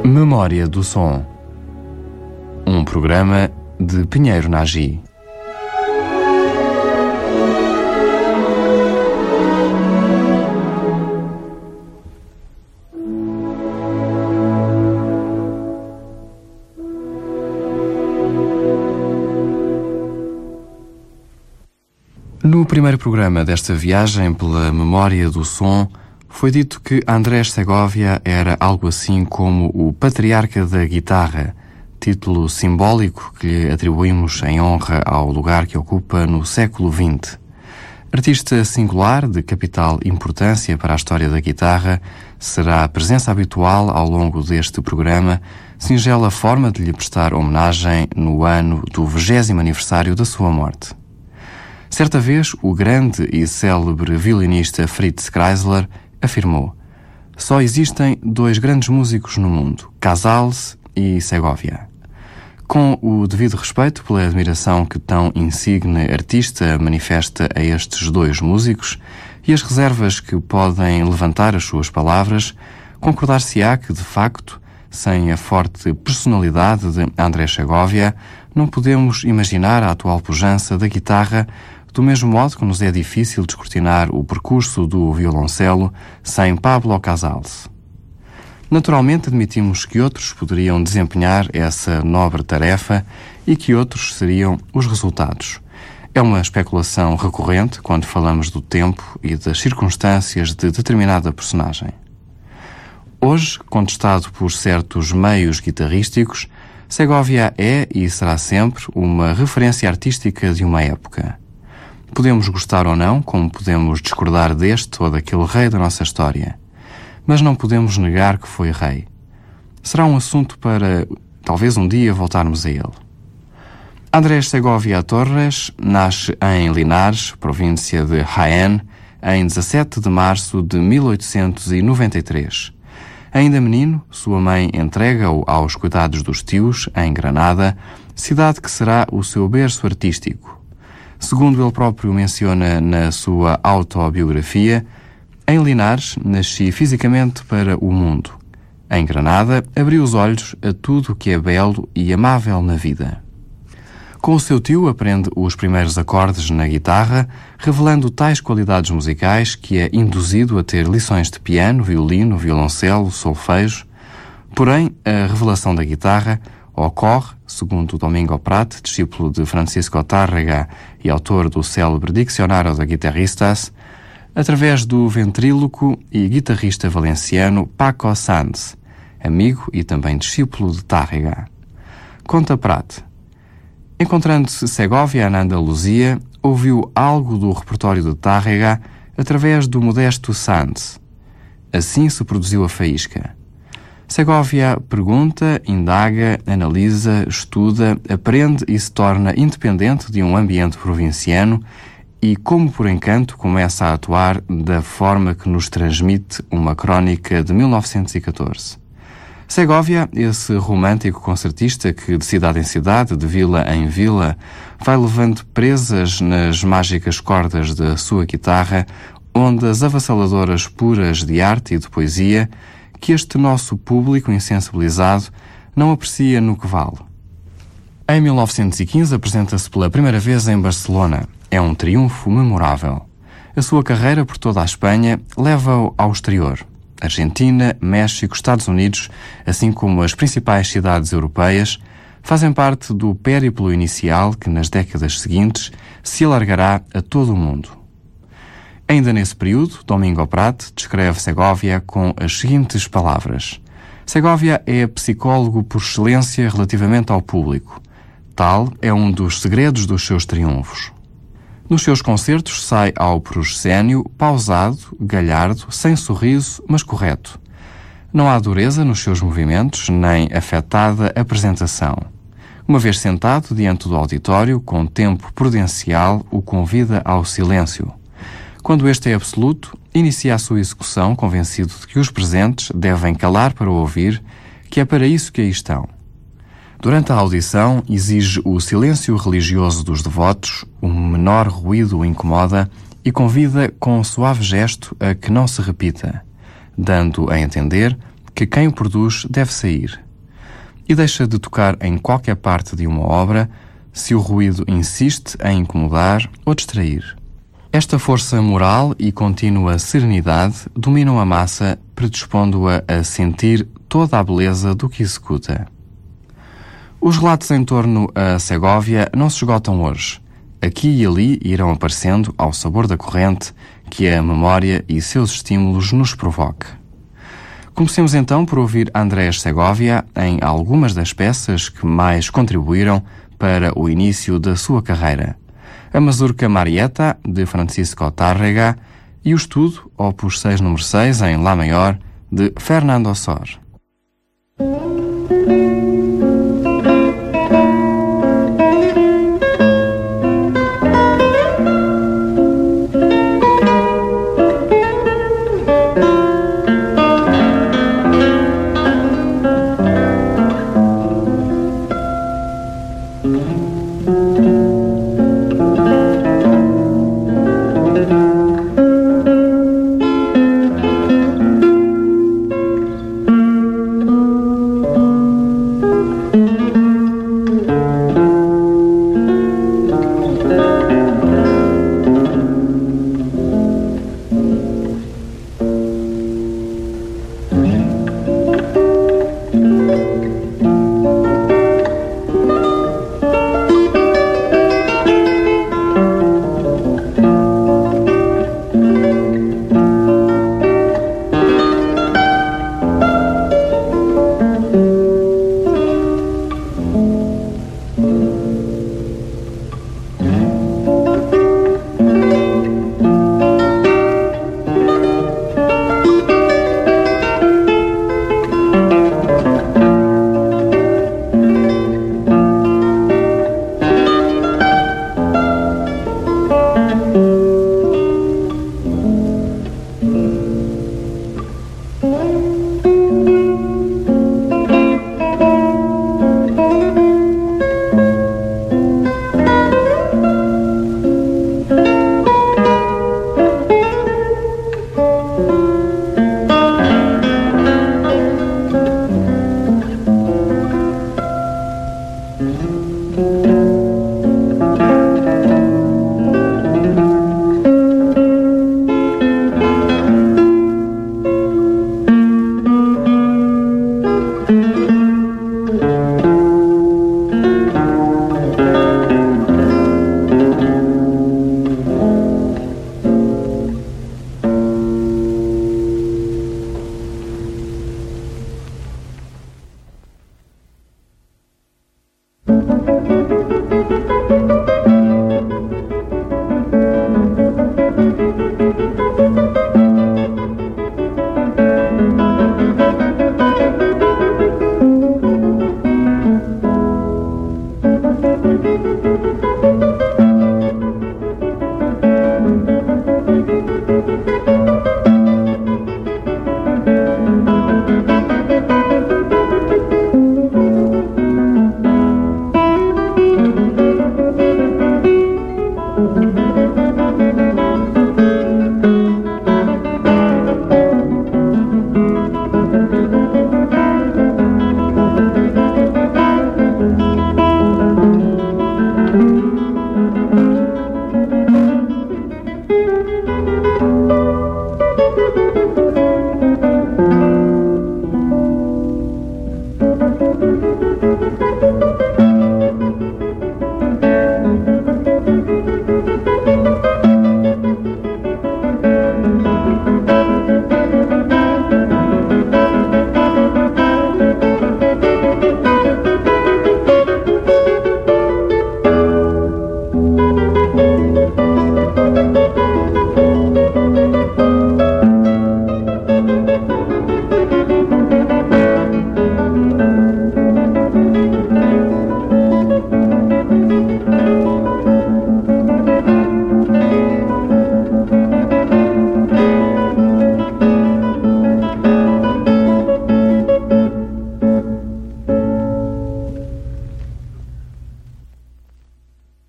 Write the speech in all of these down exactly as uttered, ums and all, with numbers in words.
Memória do Som, um programa de Pinheiro Nagy. No primeiro programa desta viagem pela memória do som, foi dito que Andrés Segovia era algo assim como o patriarca da guitarra, título simbólico que lhe atribuímos em honra ao lugar que ocupa no século vinte. Artista singular, de capital importância para a história da guitarra, será a presença habitual ao longo deste programa, singela forma de lhe prestar homenagem no ano do vigésimo aniversário da sua morte. Certa vez, o grande e célebre violinista Fritz Kreisler afirmou: só existem dois grandes músicos no mundo, Casals e Segovia. Com o devido respeito pela admiração que tão insigne artista manifesta a estes dois músicos e as reservas que podem levantar as suas palavras, concordar-se-á que, de facto, sem a forte personalidade de Andrés Segovia, não podemos imaginar a atual pujança da guitarra, do mesmo modo que nos é difícil descortinar o percurso do violoncelo sem Pablo Casals. Naturalmente admitimos que outros poderiam desempenhar essa nobre tarefa e que outros seriam os resultados. É uma especulação recorrente quando falamos do tempo e das circunstâncias de determinada personagem. Hoje, contestado por certos meios guitarrísticos, Segovia é e será sempre uma referência artística de uma época. Podemos gostar ou não, como podemos discordar deste ou daquele rei da nossa história, mas não podemos negar que foi rei. Será um assunto para, talvez um dia, voltarmos a ele. Andrés Segovia Torres nasce em Linares, província de Jaén, em dezassete de março de mil oitocentos e noventa e três. Ainda menino, sua mãe entrega-o aos cuidados dos tios, em Granada, cidade que será o seu berço artístico. Segundo ele próprio menciona na sua autobiografia, em Linares nasci fisicamente para o mundo. Em Granada abri os olhos a tudo o que é belo e amável na vida. Com o seu tio aprende os primeiros acordes na guitarra, revelando tais qualidades musicais que é induzido a ter lições de piano, violino, violoncelo, solfejo. Porém, a revelação da guitarra ocorre, segundo Domingo Prat, discípulo de Francisco Tárrega e autor do célebre Dicionário de Guitarristas, através do ventríloco e guitarrista valenciano Paco Sanz, amigo e também discípulo de Tárrega. Conta Prat: encontrando-se Segovia na Andaluzia, ouviu algo do repertório de Tárrega através do modesto Sanz. Assim se produziu a faísca. Segovia pergunta, indaga, analisa, estuda, aprende e se torna independente de um ambiente provinciano e, como por encanto, começa a atuar da forma que nos transmite uma crónica de mil novecentos e catorze. Segovia, esse romântico concertista que de cidade em cidade, de vila em vila, vai levando presas nas mágicas cordas da sua guitarra ondas avassaladoras puras de arte e de poesia que este nosso público insensibilizado não aprecia no que vale. Em mil novecentos e quinze apresenta-se pela primeira vez em Barcelona. É um triunfo memorável. A sua carreira por toda a Espanha leva-o ao exterior. Argentina, México, Estados Unidos, assim como as principais cidades europeias, fazem parte do périplo inicial que nas décadas seguintes se alargará a todo o mundo. Ainda nesse período, Domingo Prat descreve Segovia com as seguintes palavras: Segovia é psicólogo por excelência relativamente ao público. Tal é um dos segredos dos seus triunfos. Nos seus concertos sai ao proscénio pausado, galhardo, sem sorriso, mas correto. Não há dureza nos seus movimentos, nem afetada apresentação. Uma vez sentado diante do auditório, com tempo prudencial, o convida ao silêncio. Quando este é absoluto, inicia a sua execução convencido de que os presentes devem calar para ouvir, que é para isso que aí estão. Durante a audição, exige o silêncio religioso dos devotos, um menor ruído o incomoda e convida com suave gesto a que não se repita, dando a entender que quem o produz deve sair e deixa de tocar em qualquer parte de uma obra se o ruído insiste em incomodar ou distrair. Esta força moral e contínua serenidade dominam a massa, predispondo-a a sentir toda a beleza do que executa. Os relatos em torno a Segóvia não se esgotam hoje. Aqui e ali irão aparecendo ao sabor da corrente que a memória e seus estímulos nos provoque. Comecemos então por ouvir Andrés Segóvia em algumas das peças que mais contribuíram para o início da sua carreira. A Mazurca Marieta, de Francisco Tárrega, e o Estudo, opus seis número seis, em Lá maior, de Fernando Osor.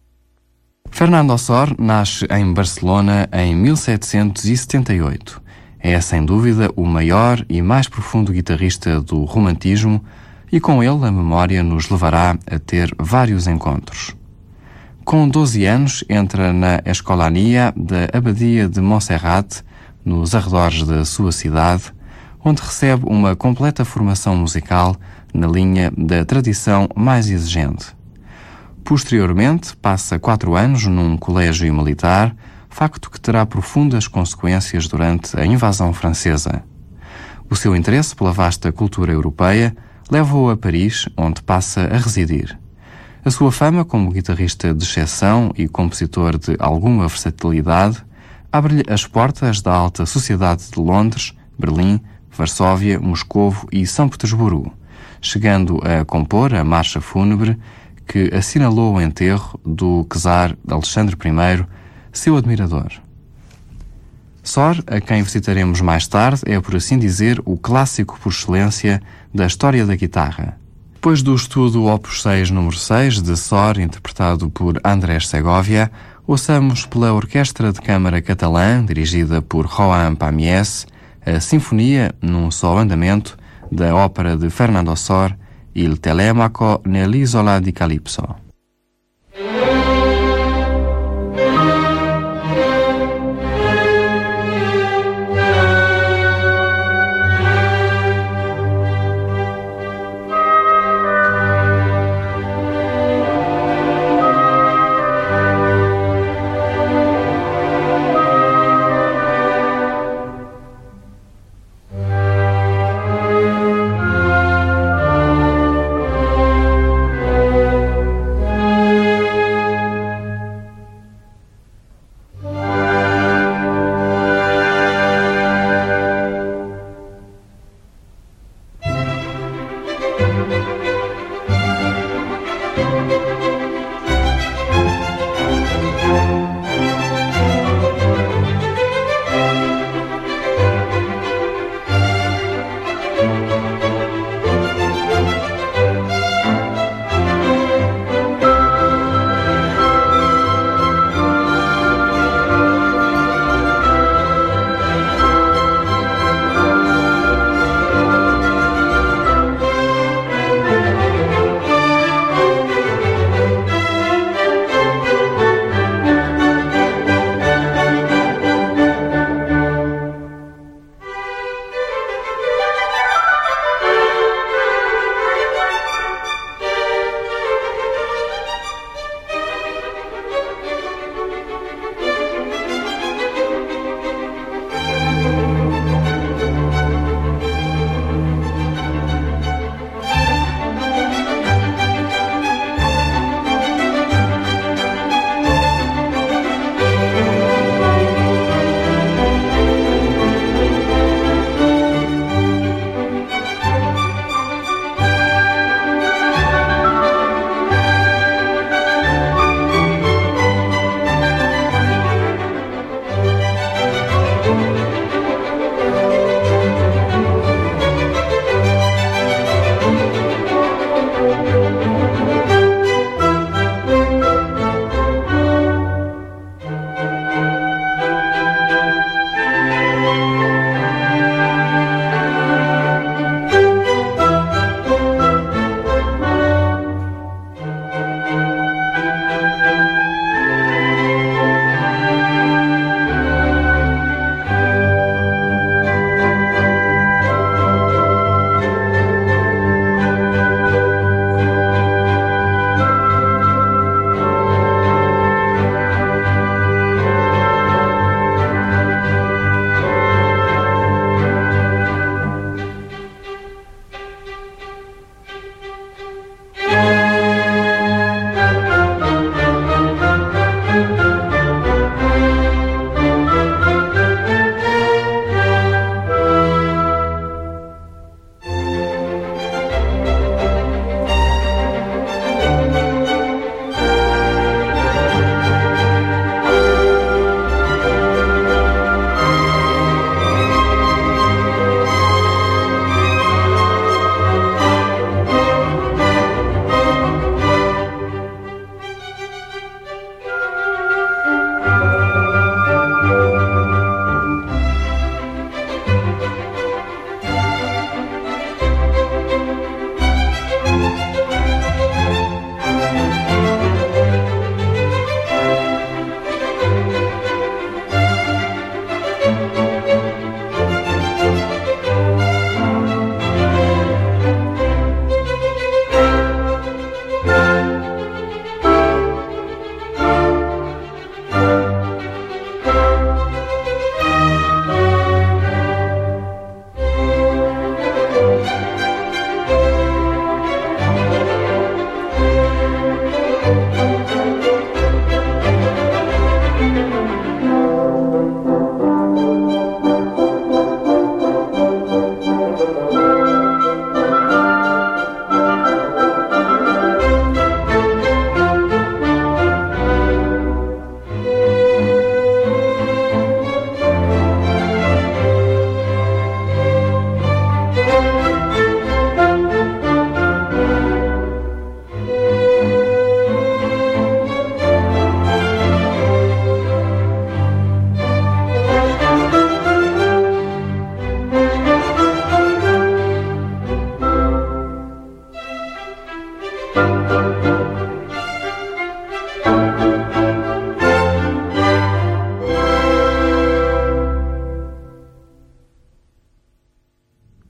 Fernando Osor nasce em Barcelona em mil setecentos e setenta e oito. É, sem dúvida, o maior e mais profundo guitarrista do romantismo e com ele a memória nos levará a ter vários encontros. Com doze anos entra na Escolania da Abadia de Montserrat, nos arredores da sua cidade, onde recebe uma completa formação musical na linha da tradição mais exigente. Posteriormente, passa quatro anos num colégio militar, facto que terá profundas consequências durante a invasão francesa. O seu interesse pela vasta cultura europeia leva-o a Paris, onde passa a residir. A sua fama como guitarrista de exceção e compositor de alguma versatilidade abre-lhe as portas da alta sociedade de Londres, Berlim, Varsóvia, Moscovo e São Petersburgo, chegando a compor a marcha fúnebre que assinalou o enterro do czar Alexandre I, seu admirador. Sor, a quem visitaremos mais tarde, é, por assim dizer, o clássico por excelência da história da guitarra. Depois do estudo Opus seis número seis de Sor, interpretado por Andrés Segovia, ouçamos pela Orquestra de Câmara Catalã, dirigida por Joan Pamiés, a Sinfonia num só andamento da ópera de Fernando Sor, Il Telemaco nell'isola di Calypso.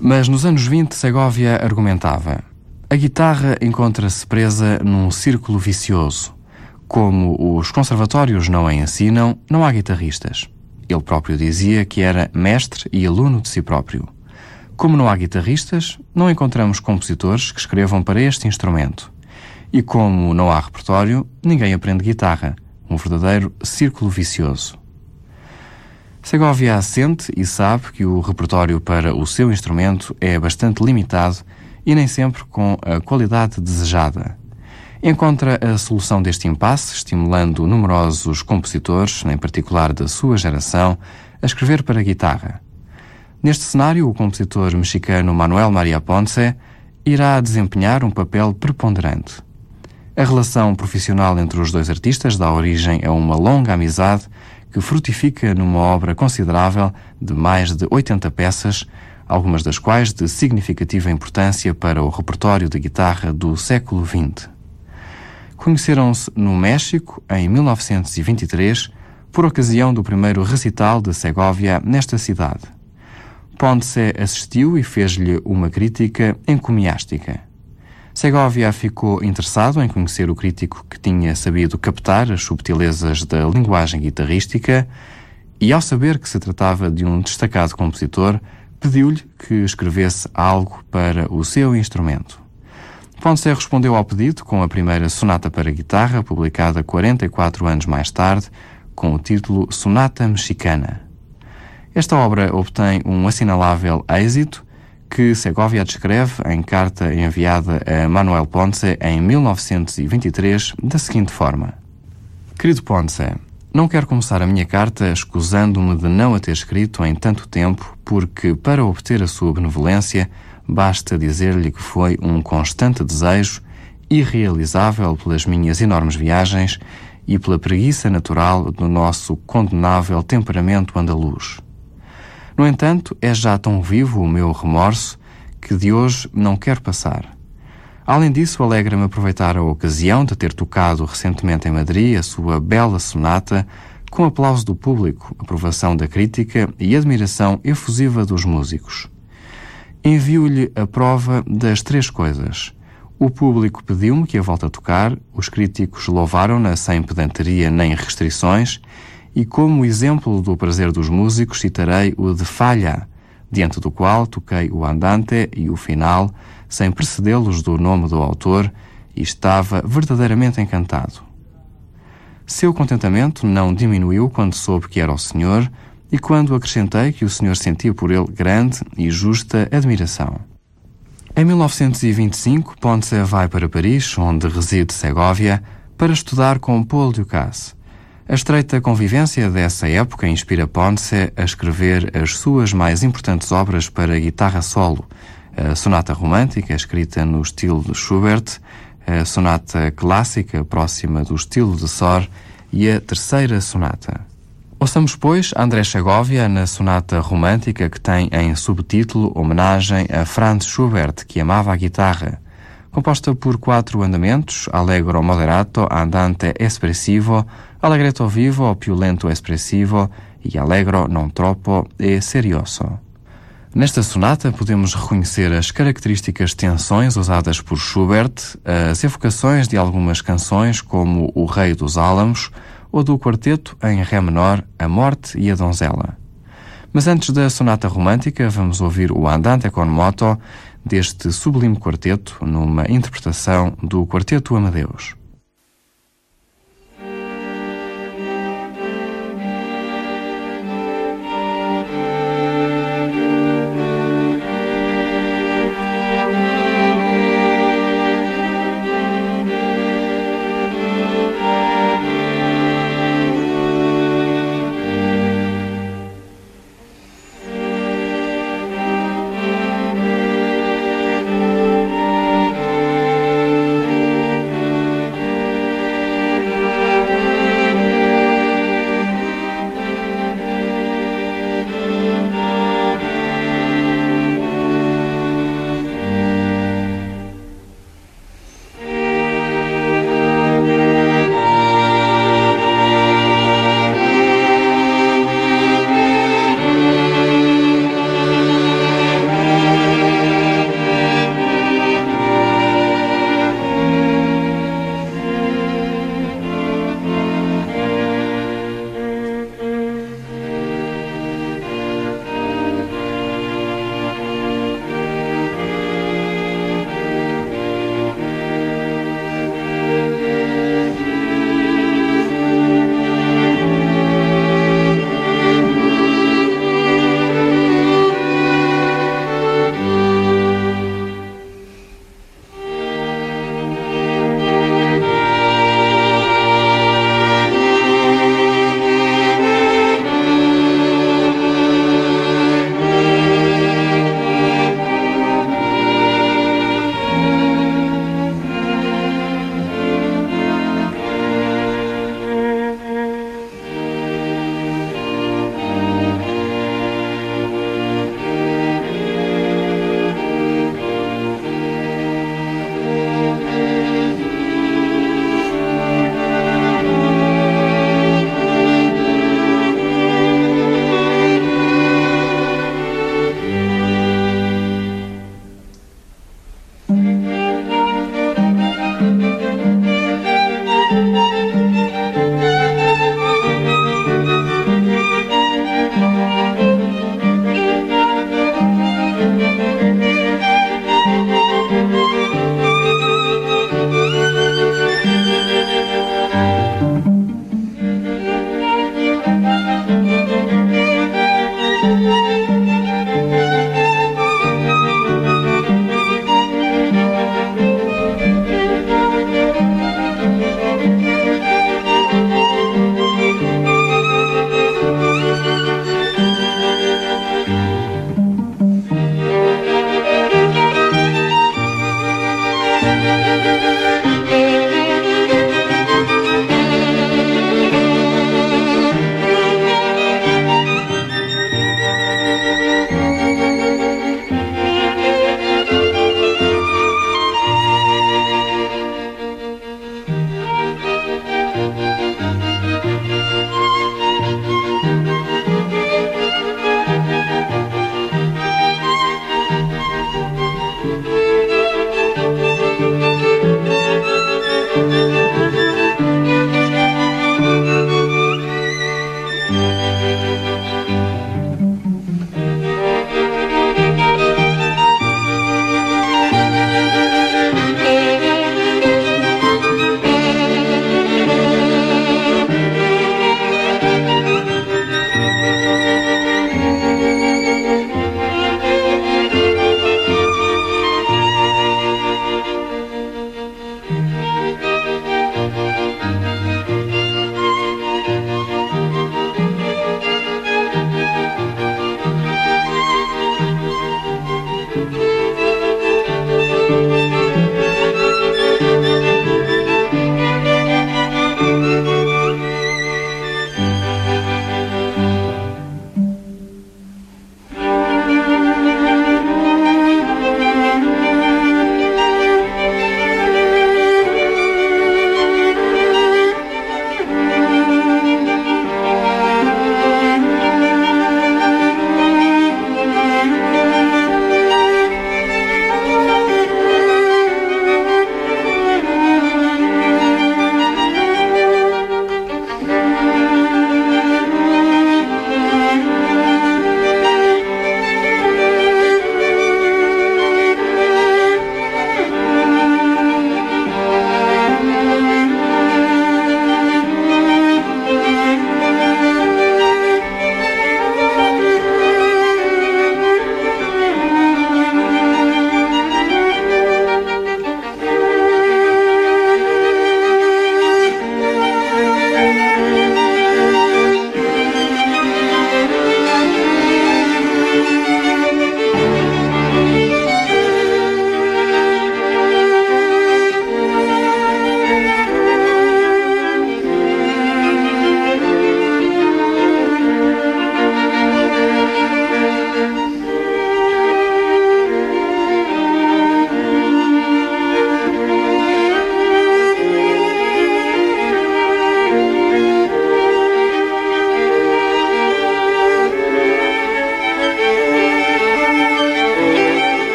Mas nos anos vinte, Segovia argumentava: a guitarra encontra-se presa num círculo vicioso. Como os conservatórios não a ensinam, não há guitarristas. Ele próprio dizia que era mestre e aluno de si próprio. Como não há guitarristas, não encontramos compositores que escrevam para este instrumento. E como não há repertório, ninguém aprende guitarra. Um verdadeiro círculo vicioso. Segovia assente e sabe que o repertório para o seu instrumento é bastante limitado e nem sempre com a qualidade desejada. Encontra a solução deste impasse, estimulando numerosos compositores, em particular da sua geração, a escrever para guitarra. Neste cenário, o compositor mexicano Manuel María Ponce irá desempenhar um papel preponderante. A relação profissional entre os dois artistas dá origem a uma longa amizade que frutifica numa obra considerável de mais de oitenta peças, algumas das quais de significativa importância para o repertório de guitarra do século vinte. Conheceram-se no México em mil novecentos e vinte e três, por ocasião do primeiro recital de Segovia nesta cidade. Ponce assistiu e fez-lhe uma crítica encomiástica. Segovia ficou interessado em conhecer o crítico que tinha sabido captar as subtilezas da linguagem guitarrística e, ao saber que se tratava de um destacado compositor, pediu-lhe que escrevesse algo para o seu instrumento. Ponce respondeu ao pedido com a primeira sonata para guitarra, publicada quarenta e quatro anos mais tarde, com o título Sonata Mexicana. Esta obra obtém um assinalável êxito, que Segovia descreve em carta enviada a Manuel Ponce em mil novecentos e vinte e três da seguinte forma: Querido Ponce, não quero começar a minha carta escusando-me de não a ter escrito em tanto tempo, porque, para obter a sua benevolência, basta dizer-lhe que foi um constante desejo, irrealizável pelas minhas enormes viagens e pela preguiça natural do nosso condenável temperamento andaluz. No entanto, é já tão vivo o meu remorso que de hoje não quero passar. Além disso, alegra-me aproveitar a ocasião de ter tocado recentemente em Madrid a sua bela sonata, com aplauso do público, aprovação da crítica e admiração efusiva dos músicos. Envio-lhe a prova das três coisas. O público pediu-me que a volte a tocar, os críticos louvaram-na sem pedanteria nem restrições, e como exemplo do prazer dos músicos citarei o de Falla, diante do qual toquei o andante e o final, sem precedê-los do nome do autor, e estava verdadeiramente encantado. Seu contentamento não diminuiu quando soube que era o senhor e quando acrescentei que o senhor sentia por ele grande e justa admiração. Em mil novecentos e vinte e cinco, Ponce vai para Paris, onde reside Segovia, para estudar com Paul Dukas. A estreita convivência dessa época inspira Ponce a escrever as suas mais importantes obras para guitarra solo, a Sonata Romântica, escrita no estilo de Schubert, a Sonata Clássica, próxima do estilo de Sor, e a Terceira Sonata. Ouçamos, pois, André Segovia na Sonata Romântica, que tem em subtítulo homenagem a Franz Schubert, que amava a guitarra. Composta por quatro andamentos: Allegro moderato, Andante espressivo, Allegretto vivo, più lento espressivo e Allegro non troppo e serioso. Nesta sonata podemos reconhecer as características tensões usadas por Schubert, as evocações de algumas canções como O Rei dos Álamos ou do quarteto em Ré menor, A Morte e a Donzela. Mas antes da sonata romântica, vamos ouvir o Andante con moto deste sublime quarteto, numa interpretação do Quarteto Amadeus.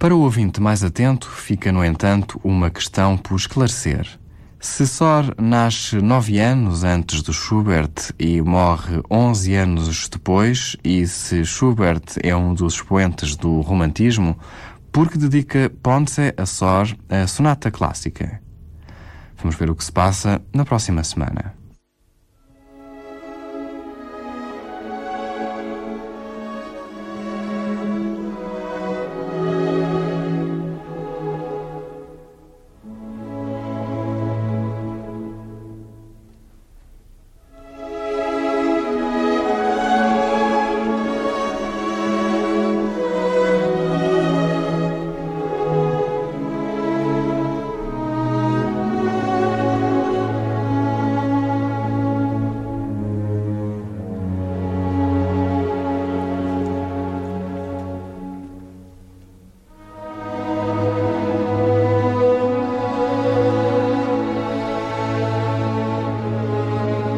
Para o ouvinte mais atento, fica, no entanto, uma questão por esclarecer. Se Sor nasce nove anos antes de Schubert e morre onze anos depois, e se Schubert é um dos expoentes do romantismo, por que dedica Ponce a Sor a sonata clássica? Vamos ver o que se passa na próxima semana.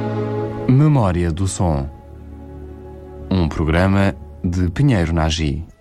Memória do Som, um programa de Pinheiro Nagy.